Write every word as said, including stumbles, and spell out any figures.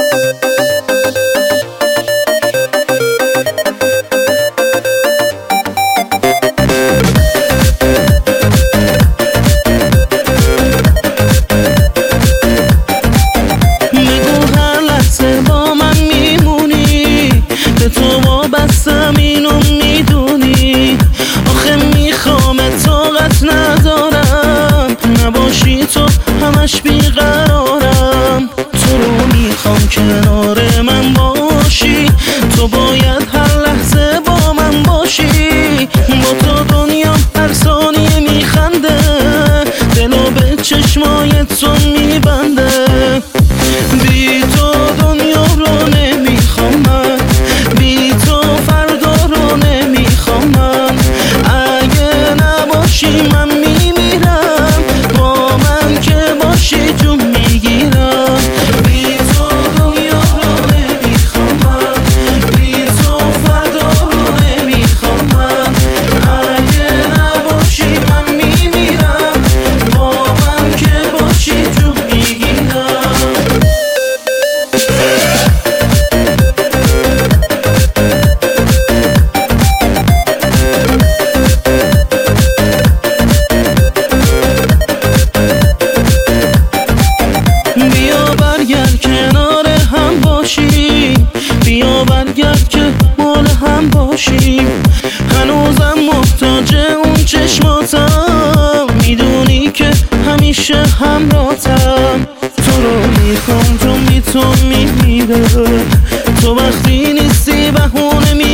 بستم اینو میدونی، آخه میخوام طاقت ندارم نباشی تو همش بیقرارم. تو رو میخوام کنار من باشی، تو باید هر لحظه با من باشی. با تو دنیا هر ثانیه میخنده، دلو به چشمای تو میبنده. بی تو دنیا رو نمیخوام من، بی تو فردا رو نمیخوام من. اگه نباشی من میمیرم، با من که باشی جون میگیرم. بی تو دنیا رو نمیخوام من، بی تو فردا رو نمیخوام من. اگه نباشی من میمیرم، با من که باشی جون میگیرم. بیا برگرد کنار هم باشیم، بیا برگرد که مال هم باشیم. هنوزم محتاج اون چشماتم، میدونی که همیشه همراهتم. تو رو میخوام تو بی تو میمیره، تو وقتی نیستی بهونه می